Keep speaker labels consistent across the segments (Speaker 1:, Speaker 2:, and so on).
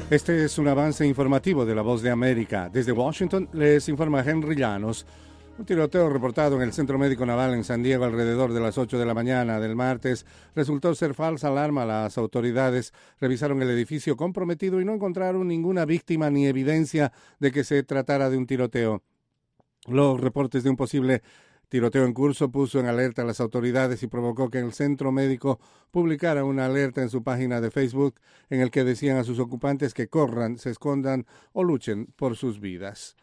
Speaker 1: Este es un avance informativo de La Voz de América. Desde Washington les informa Henry Llanos. Un tiroteo reportado en el Centro Médico Naval en San Diego alrededor de las 8 de la mañana del martes resultó ser falsa alarma. Las autoridades revisaron el edificio comprometido y no encontraron ninguna víctima ni evidencia de que se tratara de un tiroteo. Los reportes de un posible tiroteo en curso puso en alerta a las autoridades y provocó que el centro médico publicara una alerta en su página de Facebook en el que decían a sus ocupantes que corran, se escondan o luchen por sus vidas.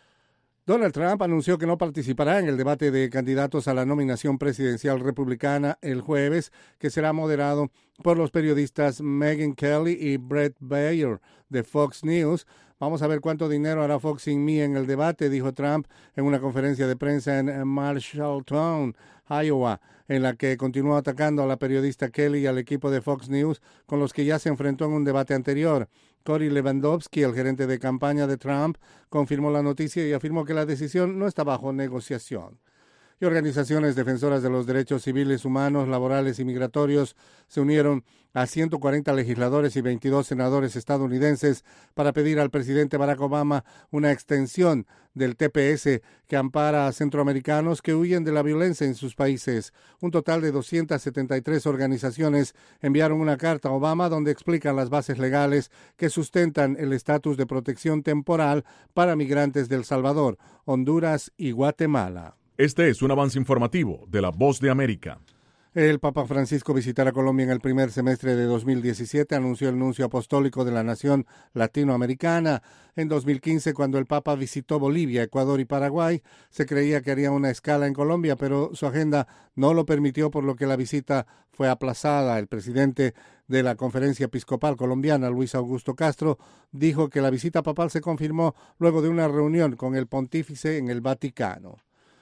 Speaker 1: Donald Trump anunció que no participará en el debate de candidatos a la nominación presidencial republicana el jueves, que será moderado por los periodistas Megyn Kelly y Bret Baier de Fox News. Vamos a ver cuánto dinero hará Fox sin mí en el debate, dijo Trump en una conferencia de prensa en Marshalltown, Iowa, en la que continuó atacando a la periodista Kelly y al equipo de Fox News, con los que ya se enfrentó en un debate anterior. Cory Lewandowski, el gerente de campaña de Trump, confirmó la noticia y afirmó que la decisión no está bajo negociación. Y organizaciones defensoras de los derechos civiles, humanos, laborales y migratorios se unieron a 140 legisladores y 22 senadores estadounidenses para pedir al presidente Barack Obama una extensión del TPS que ampara a centroamericanos que huyen de la violencia en sus países. Un total de 273 organizaciones enviaron una carta a Obama donde explican las bases legales que sustentan el estatus de protección temporal para migrantes de El Salvador, Honduras y Guatemala.
Speaker 2: Este es un avance informativo de La Voz de América.
Speaker 1: El Papa Francisco visitará Colombia en el primer semestre de 2017, anunció el nuncio apostólico de la nación latinoamericana. En 2015, cuando el Papa visitó Bolivia, Ecuador y Paraguay, se creía que haría una escala en Colombia, pero su agenda no lo permitió, por lo que la visita fue aplazada. El presidente de la Conferencia Episcopal Colombiana, Luis Augusto Castro, dijo que la visita papal se confirmó luego de una reunión con el pontífice en el Vaticano.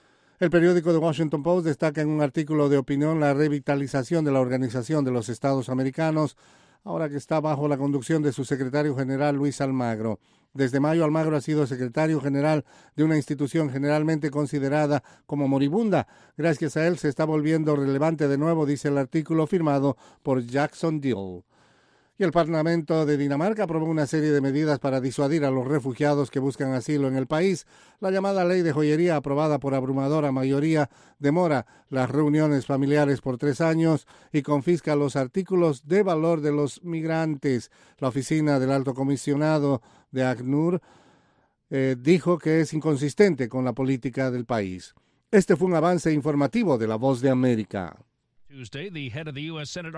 Speaker 1: El periódico The Washington Post destaca en un artículo de opinión la revitalización de la Organización de los Estados Americanos, ahora que está bajo la conducción de su secretario general Luis Almagro. Desde mayo, Almagro ha sido secretario general de una institución generalmente considerada como moribunda. Gracias a él se está volviendo relevante de nuevo, dice el artículo firmado por Jackson Dill. Y el Parlamento de Dinamarca aprobó una serie de medidas para disuadir a los refugiados que buscan asilo en el país. La llamada ley de joyería, aprobada por abrumadora mayoría, demora las reuniones familiares por 3 años y confisca los artículos de valor de los migrantes. La oficina del Alto Comisionado de ACNUR dijo que es inconsistente con la política del país. Este fue un avance informativo de La Voz de América.